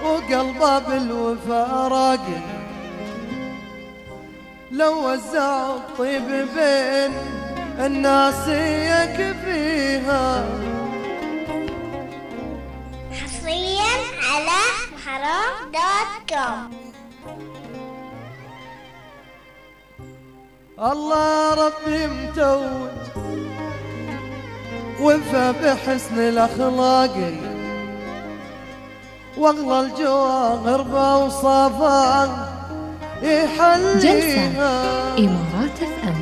وقلبه بالوفا راقي، لو وزع الطيب بين الناس يكفيها. حصريا على محروم.com. الله ربي متوج وفى بحسن الأخلاق، واغلى الجواهر بوصافه يحليها. جلسة إمارات FM.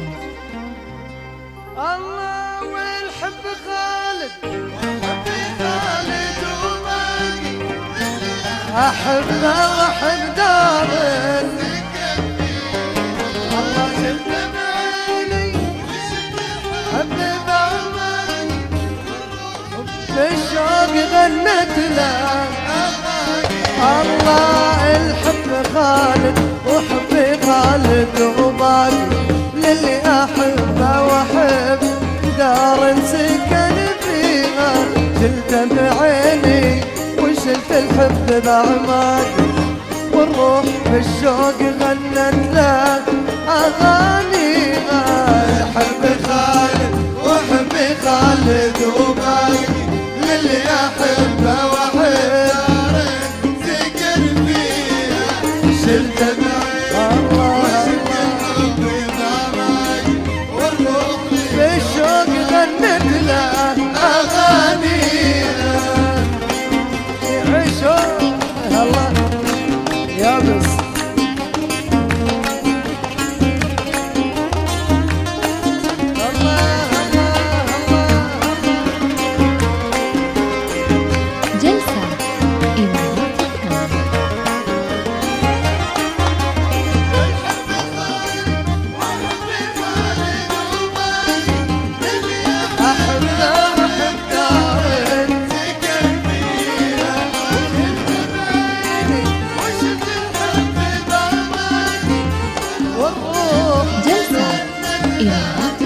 الله والحب خالد، وحبي خالد وباقي، أحبه وأحب داره. الله شفت بعيني حبي بعمري، بالشوق غنت له. الله الحب خالد وحبي خالد وباقي، للي أحبه وأحب دار سكن فيها. شلته بعيني وشلت الحب بعماقي، والروح بالشوق غنت له أغانيها. الحب خالد وحبي خالد وباقي، للي أحبه وأحب سكن فيها. شلته بعيني وشلت الحب بعماقي، والروح بالشوق غنت له أغانيها. يعيشوا الله يا بس. جلسة إمارات FM. جلسة إمارات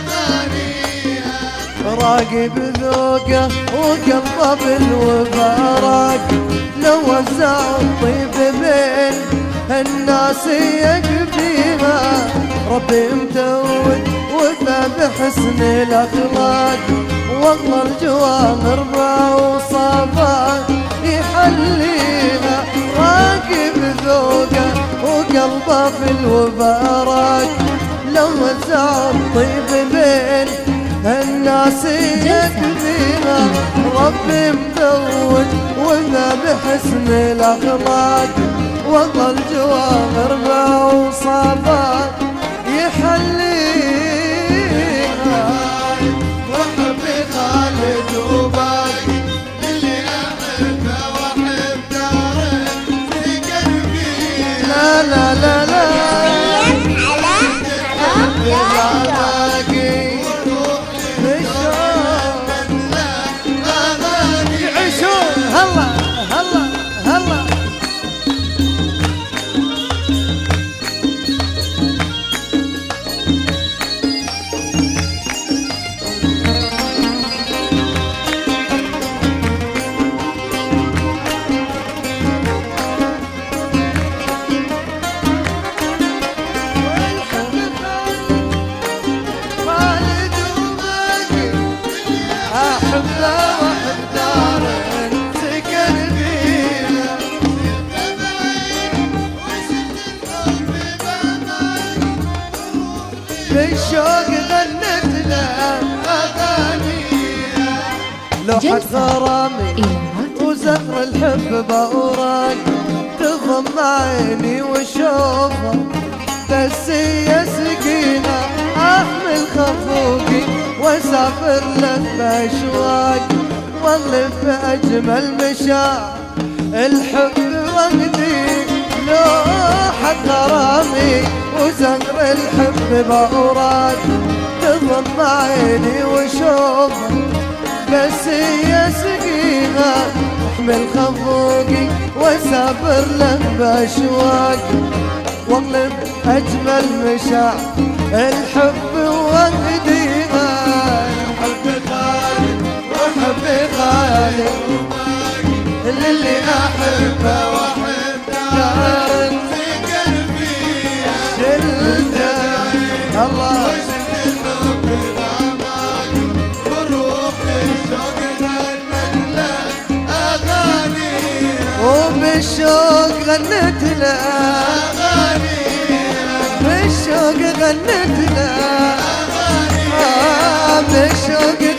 FM. راقب ذوقه وقلبه بالوفا راقي، لو وزع الطيب بين الناس يكفيها. ربي متوج وفى بحسن الأخلاق، واغلى الجواهر بأوصافه يحليها. راقب ذوقه وقلبه بالوفا راقي، لو وزع الطيب بين الناس يكفيها. ربي مزوج وذا بحسن الأخلاق، واغلى الجواهر بأوصافه يحليها. وحبي خالد وباقي، للي أحبه وأحب داره سكن فيها. لا لا لا لا على محروم.com. هلا هلا هلا. خالد وباقي، أحبه وأحب داره سكن فيها. بالشوق غنت له أغانيها. لوحة جلسة غرامي إمارات FM. وزهر الحب بأوراق، تضم عيني وشوفها بس يا سكينة. أحمل خفوقي وأسافر لك بأشواق، واغلب بأجمل مشاعر الحب وحدي. لوحة غرامي وزهر الحب بأوراق، تضم عيني وشوفها بس يا سكينة. احمل خفوقي واسافر لك باشواق، واغلب اجمل مشاعر الحب واهديها. الحب خالد وحبي خالد، اللي احبه الله وبالشوق غنت له بالشوق غنت له بالشوق